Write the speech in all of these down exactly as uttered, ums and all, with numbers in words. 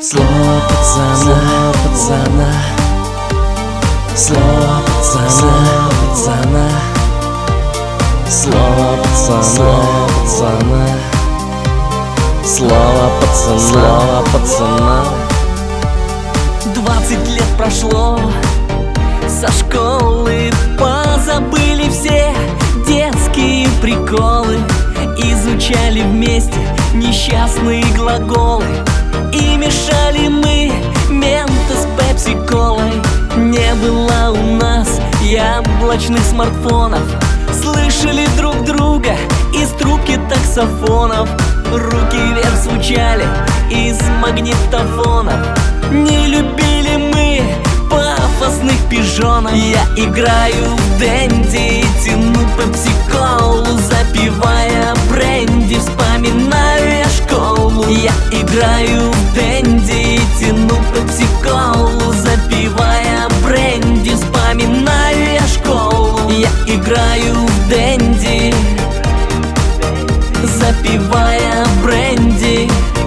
Слово пацана, пацана, слово пацана, пацана, слово пацана, пацана, слово пацана, слово пацана. Двадцать лет прошло со школы, позабыли все детские приколы, изучали вместе несчастные глаголы и мешали мы менты с пепси-колой. Не было у нас яблочных смартфонов, слышали друг друга из трубки таксофонов, руки вверх звучали из магнитофонов. Не любили мы пафосных пижонов. Я играю в дэнди, тяну пепси-колу, запивая бренди, вспоминаю я школу. Я играю в дэнди, тяну пепси-колу, запивая бренди, вспоминаю я школу. Я играю в дэнди, запивая бренди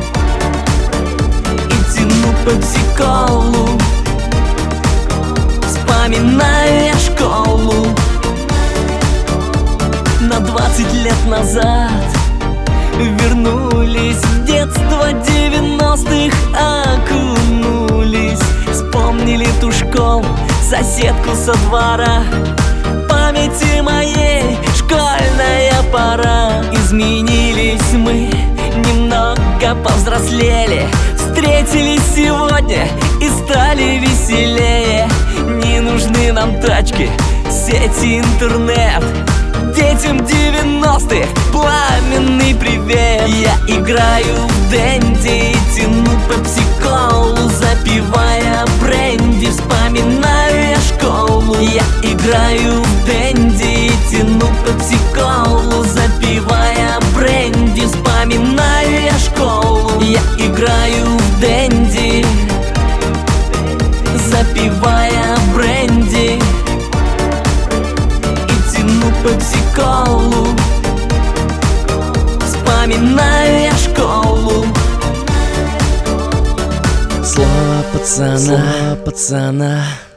и тяну пепси-колу, вспоминаю я школу. На двадцать лет назад вернулись в детство девяностых, окунулись, вспомнили ту школу, соседку со двора. В памяти моей школьная пора. Изменились мы, немного повзрослели, встретились сегодня и стали веселее. Не нужны нам тачки, сети, интернет, детям девяностых пламенный привет. Я играю в дэнди, тяну пепси-колу, запивая бренди, вспоминаю я школу. Я играю в дэнди, тяну пепси-колу, запивая бренди, вспоминаю я школу. Я играю в дэнди, запивая бренди и тяну пепси-колу, вспоминаю я школу. Слово пацана, пацана.